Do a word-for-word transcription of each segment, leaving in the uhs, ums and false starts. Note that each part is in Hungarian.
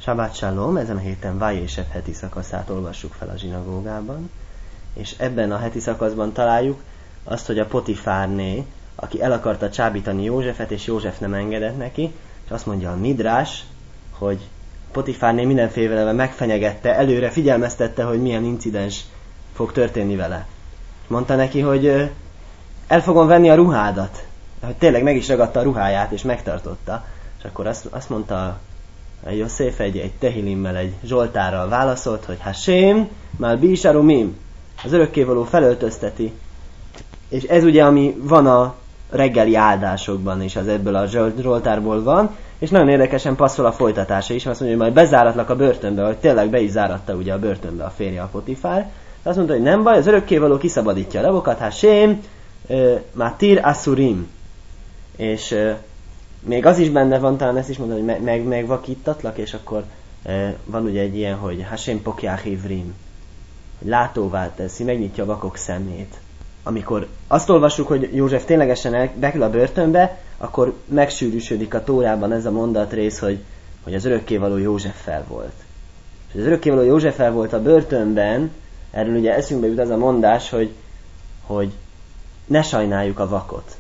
Sabát Shalom, ezen a héten Vayeshev heti szakaszát olvassuk fel a zsinagógában, és ebben a heti szakaszban találjuk azt, hogy a Potifárné, aki el akarta csábítani Józsefet, és József nem engedett neki, és azt mondja a Midrás, hogy Potifárné mindenfélevel megfenyegette, előre figyelmeztette, hogy milyen incidens fog történni vele. Mondta neki, hogy el fogom venni a ruhádat, hogy tényleg meg is ragadta a ruháját, és megtartotta. És akkor azt, azt mondta József egy, egy tehilimmel, egy zsoltárral válaszolt, hogy Hashem, már bísarumim, az örökkévaló felöltözteti. És ez ugye, ami van a reggeli áldásokban is, az ebből a zsoltárból van, és nagyon érdekesen passzol a folytatása is, azt mondja, hogy majd bezáratlak a börtönbe, hogy tényleg be is záratta ugye a börtönbe a férje, a Potifár. Azt mondta, hogy nem baj, az örökkévaló kiszabadítja a rabokat, Hashem, Matir Asurim. És még az is benne van, talán ezt is mondom, hogy meg, megvakítatlak, és akkor e, van ugye egy ilyen, hogy Hashem pokjach ivrim, hogy látóvá teszi, megnyitja a vakok szemét. Amikor azt olvassuk, hogy József ténylegesen bekerül a börtönbe, akkor megsűrűsödik a Tórában ez a mondatrész, hogy, hogy az örökkévaló Józseffel volt. És az örökkévaló Józseffel volt a börtönben, erről ugye eszünkbe jut az a mondás, hogy, hogy ne sajnáljuk a vakot.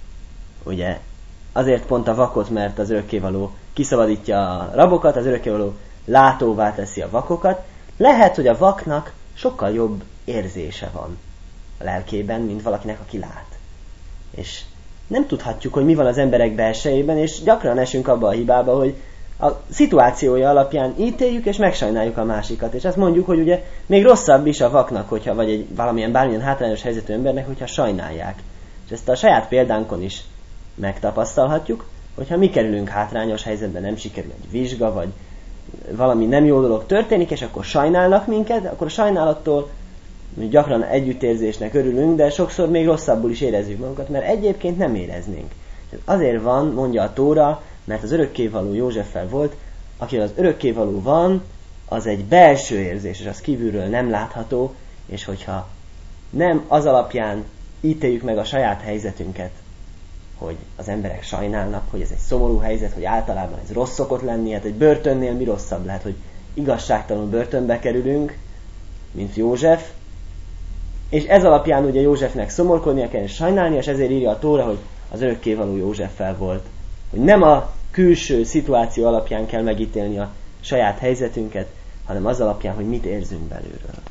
Ugye, azért pont a vakot, mert az örökkévaló kiszabadítja a rabokat, az örökkévaló látóvá teszi a vakokat. Lehet, hogy a vaknak sokkal jobb érzése van a lelkében, mint valakinek, aki lát. És nem tudhatjuk, hogy mi van az emberek belsejében, és gyakran esünk abba a hibába, hogy a szituációja alapján ítéljük, és megsajnáljuk a másikat. És azt mondjuk, hogy ugye még rosszabb is a vaknak, hogyha, vagy egy valamilyen bármilyen hátrányos helyzetű embernek, hogyha sajnálják. És ezt a saját példánkon is megtapasztalhatjuk, hogyha mi kerülünk hátrányos helyzetben, nem sikerül egy vizsga, vagy valami nem jó dolog történik, és akkor sajnálnak minket, akkor a sajnálattól gyakran együttérzésnek örülünk, de sokszor még rosszabbul is érezzük magunkat, mert egyébként nem éreznénk. Azért van, mondja a Tóra, mert az örökkévaló Józseffel volt, akivel az örökkévaló van, az egy belső érzés, és az kívülről nem látható, és hogyha nem az alapján ítéljük meg a saját helyzetünket, hogy az emberek sajnálnak, hogy ez egy szomorú helyzet, hogy általában ez rossz szokott lenni, hát egy börtönnél mi rosszabb lehet, hogy igazságtalanul börtönbe kerülünk, mint József, és ez alapján ugye Józsefnek szomorkodnia kell, és sajnálni, és ezért írja a Tóra, hogy az örökkévaló Józseffel volt. Hogy nem a külső szituáció alapján kell megítélni a saját helyzetünket, hanem az alapján, hogy mit érzünk belülről.